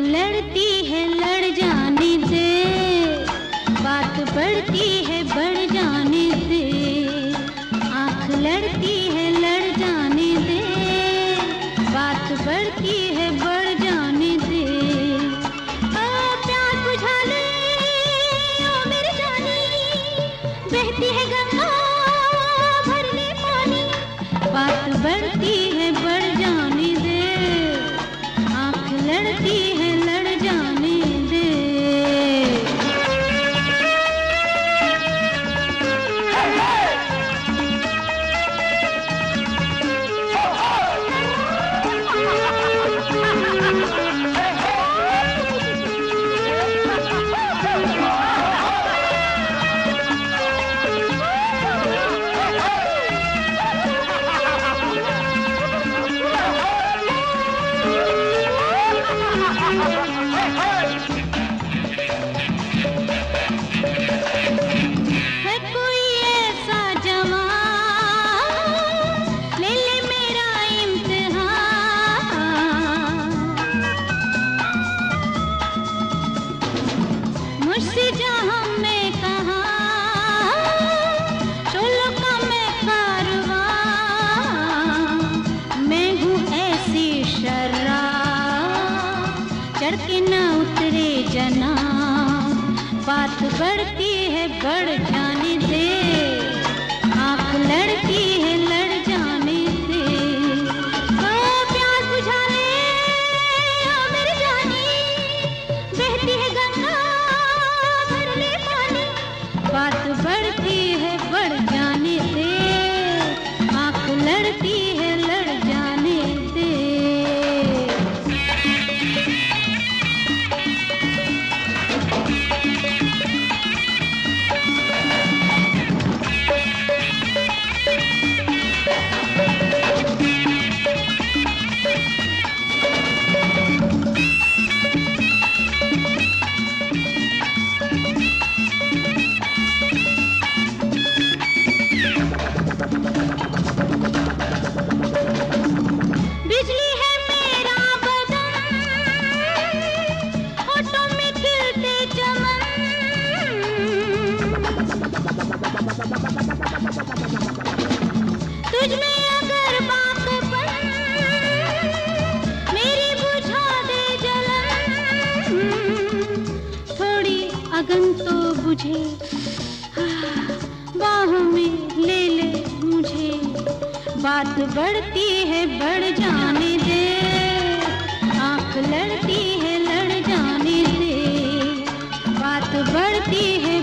लड़ती है लड़ जाने दे, बात बढ़ती है बढ़ जाने दे। आँख लड़ती है लड़ जाने दे, बात बढ़ती है बढ़ जाने दे। प्यास बुझा ले ओ मेरी जानी, बहती है गंगा भर ले पानी। बात बढ़ती है बढ़ जाने दे, आँख लड़ती है लड़ जाने दे। मुझसे जहाँ मैं कहाँ, चोलों का मैं कारवां, मैं हूँ ऐसी शर्राब, चढ़ के न उतरे जना। बात बढ़ती है बढ़ जाने दे, आँख लड़ती है लड़ जाने दे। प्यास बुझा ले ओ मेरी जानी, बहती है गंगा बात बढ़ती है बढ़ जाने दे, आँख लड़ती है लड़ जाने दे। बिजली है मेरा बदन, होठों में खिलते चमन। तुझ में अगर बातपन, मेरी बुझा दे जलन। थोड़ी अगन तो बुझे, बाहों में ले ले मुझे। बात बढ़ती है बढ़ जाने दे, आँख लड़ती है लड़ जाने दे। बात बढ़ती है